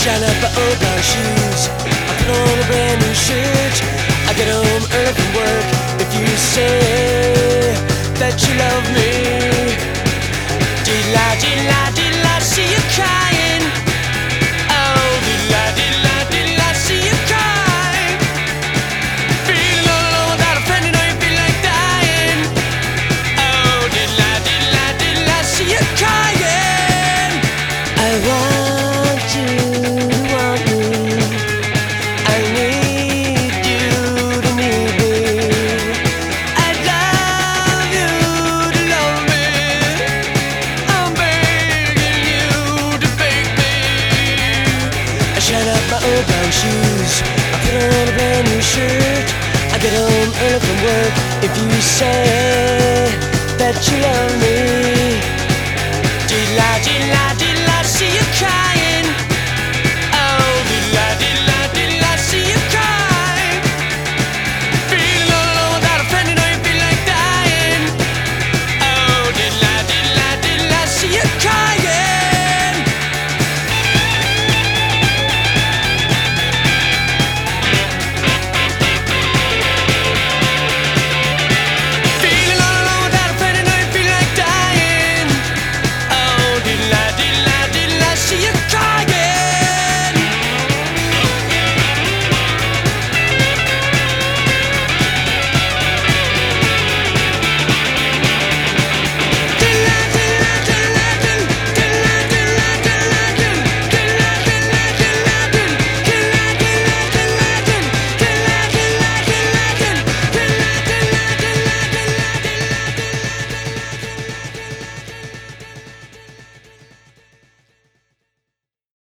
shine up my old car shoes. I put on a brand new shirt. I get home early from work. If you say that you love me, did I see you crying? Oh, did I see you crying? Feeling all alone without a friend, you know you feel like dying. Oh, did I see you crying? I want you to want me. I need you to need me. I love you to love me. I'm begging you to beg me. I shine up my old brown shoes. I put on a brand new shirt. I get home early from work. If you say that you love me, did I see you crying?